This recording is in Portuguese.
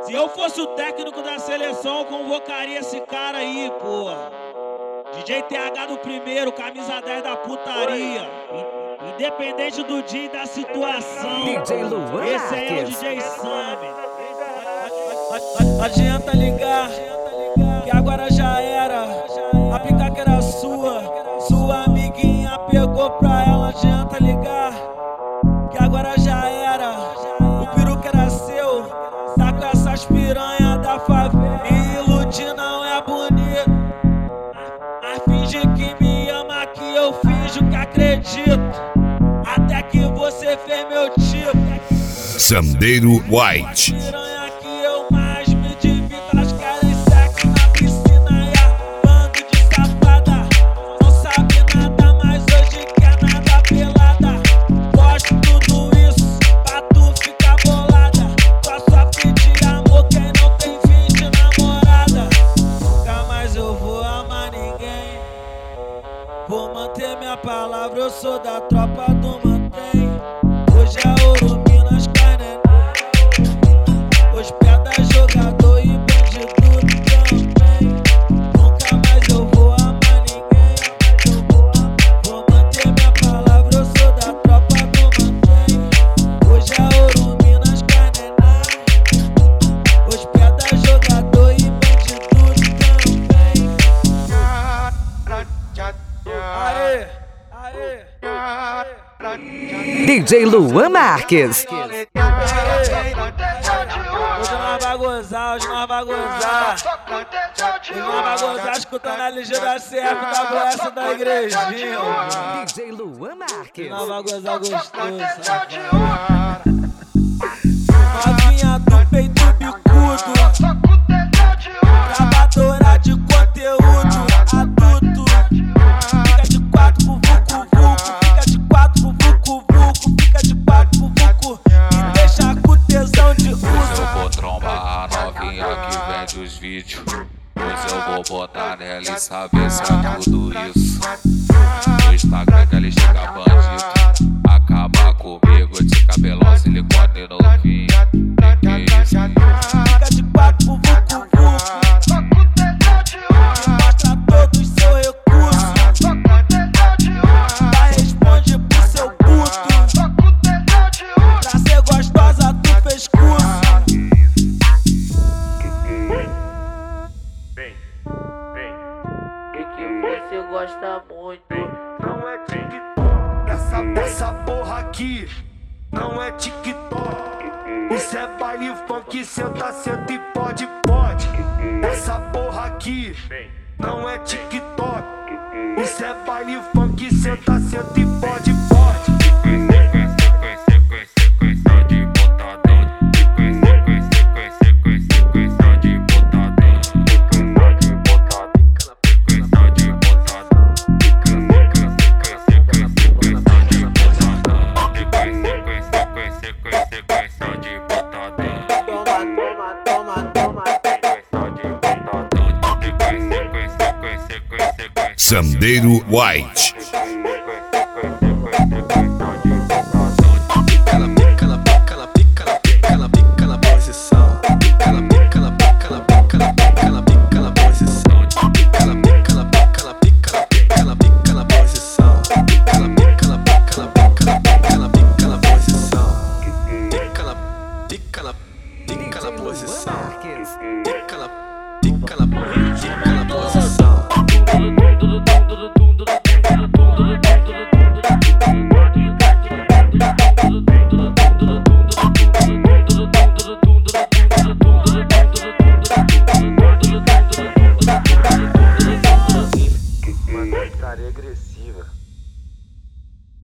Se eu fosse o técnico da seleção, eu convocaria esse cara aí, porra. DJ TH do primeiro, camisa 10 da putaria. Independente do dia e da situação. DJ Luan Esse aí é o Marques. DJ Sam. Adianta ligar, que agora já era. A pica que era sua amiguinha pegou pra ela. Adianta ligar, que agora já era. O peru que era seu, tá com essas piranha da favela. Me iludir não é bonito, mas finge que me ama, que eu finjo que acredito. Até que você fez meu tipo. Sandeiro White. Piranha que eu mais me divido, elas querem sexo na piscina e a bando de safada. Não sabe nada, mas hoje quer nada pelada. Gosto tudo isso pra tu ficar bolada. Tua sofre de amor, quem não tem fim de namorada. Nunca mais eu vou amar ninguém. Vou manter minha palavra, eu sou da tropa do mantém. Hoje é ouro, Minas cai neném. Hospeda jogador e bandido também. Nunca mais eu vou amar ninguém. Vou manter minha palavra, eu sou da tropa do mantém. Hoje é ouro, Minas cai neném. Hospeda jogador e bandido também. Aê, aê, aê. DJ Luan Marques. Hoje nós vai gozar, hoje nós vai gozar. Hoje nós vai gozar escutando a LG da CF da boessa da igrejinha. DJ Luan Marques. Nós vai gozar gostoso. Novinha do peito bicudo, gravadora de conteúdo adulto. Fica de quatro pro vucu-vucu, fica de quatro pro vucu-vucu, fica de quatro pro vucu e deixa com tesão de uso. Eu vou trombar a novinha que vende os vídeos. Hoje eu vou botar nela e saber se é tudo isso. No Instagram que ele chega bandido, acaba comigo de cabelão, silicone novinho. Que isso? Fica de quatro pro vucu-vucu, mostra todo o seu recurso. Vai, responde pro seu puto. Pra ser gostosa tu fez curso. E que você gosta muito. Não é TikTok, essa porra aqui não é TikTok. Isso é baile funk, senta, senta e pode. Essa porra aqui não é TikTok. Isso é baile funk, senta, senta e pode. Sandeiro White. Luan Marques.